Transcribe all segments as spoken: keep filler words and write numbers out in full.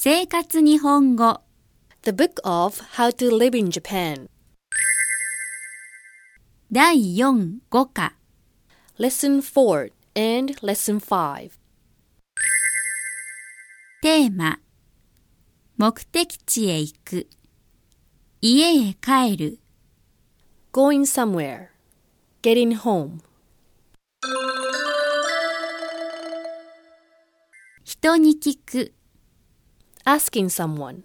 生活日本語 The Book of How to Live in Japan だいよん、ご課 Lesson four and Lesson five テーマ目的地へ行く家へ帰る Going somewhere Getting home 人に聞く Asking someone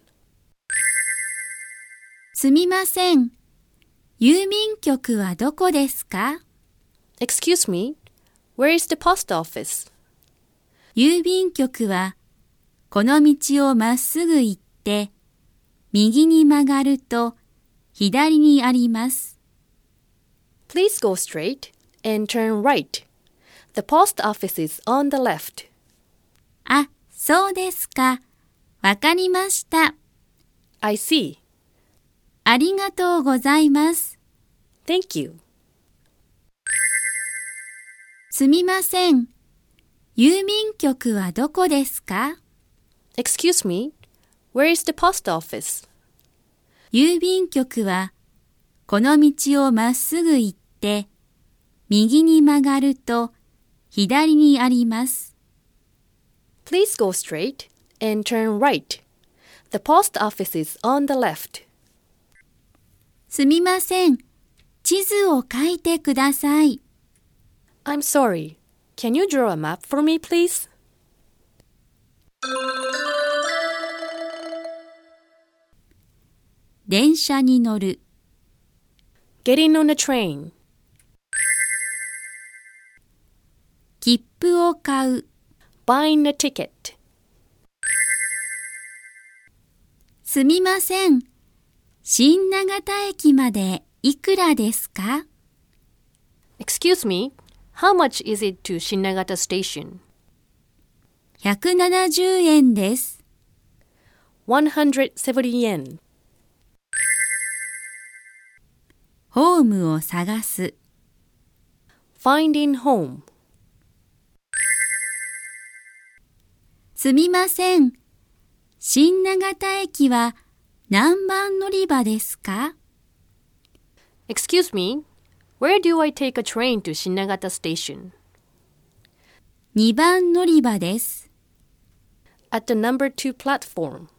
すみません郵便局はどこですか Excuse me, where is the post office? 郵便局はこの道をまっすぐ行って右に曲がると左にあります。 Please go straight and turn right. The post office is on the left. あ、そうですか。わかりました。 I see. ありがとうございます。 Thank you. すみません。郵便局はどこですか Excuse me, where is the post office? 郵便局はこの道をまっすぐ行って右に曲がると左にあります。 Please go straight and turn right. The post office is on the left. すみません。地図を書いてください。 I'm sorry. Can you draw a map for me, please? 電車に乗る Getting on a train. 切符を買う Buying a ticket. すみません。新長田駅までいくらですか Excuse me, how much is it to Shinagata Station? ひゃくななじゅうえんです。 one hundred seventy yen. ホームを探す Finding home. すみません。新長田駅は何番乗り場ですか Excuse me, where do I take a train to Shinagata Station? にばん乗り場です。 At the number two platform.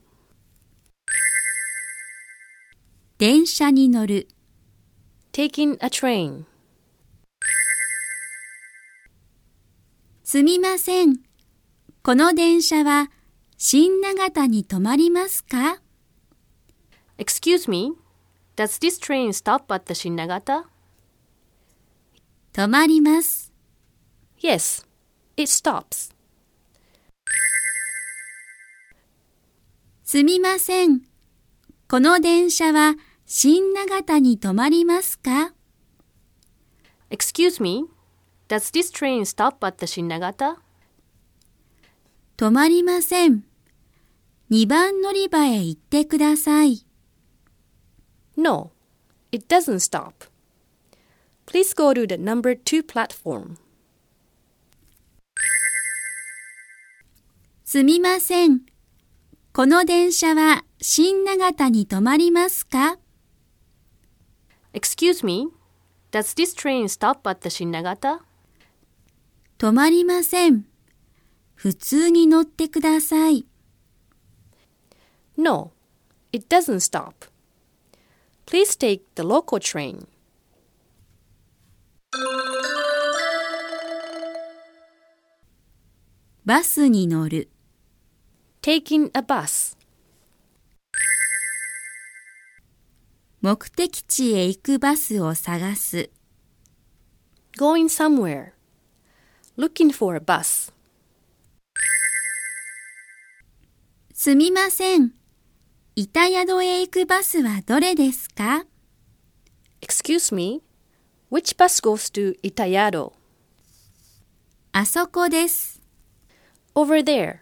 電車に乗る Taking a train. すみません。この電車は新長田に止まりますか Excuse me, does this train stop at the Shinagata? 止まります。 Yes, it stops. すみません。この電車は新長田に止まりますか Excuse me, does this train stop at the Shinagata? 止まりません。にばん乗り場へ行ってください。 No, it doesn't stop. Please go to the number two platform. すみません。この電車は新長田に止まりますか Excuse me, does this train stop at the Shinagata? 止まりません。普通に乗ってください。 No, it doesn't stop. Please take the local train. バスに乗る Taking a bus. 目的地へ行くバスを探す Going somewhere. Looking for a bus. すみません。板宿へ行くバスはどれですか Excuse me, which bus goes to Itayado? あそこです。 Over there.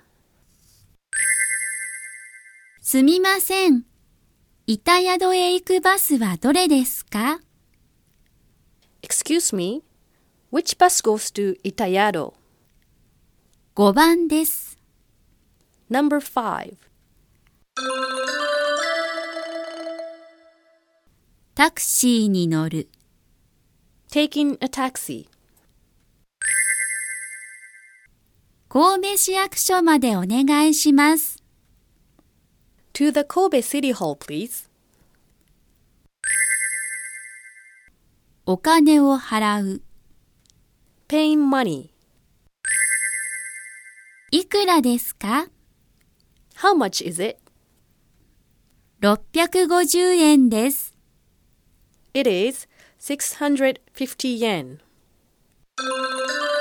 すみません。板宿へ行くバスはどれですか Excuse me, which bus goes to Itayado? ごばんです。 Number five. タクシーに乗る。 taking a taxi. 神戸市役所までお願いします。 To the Kobe City Hall, please. お金を払う。 Paying money. いくらですか？ How much is it? ろっぴゃくごじゅうえんです。 It is six hundred fifty yen.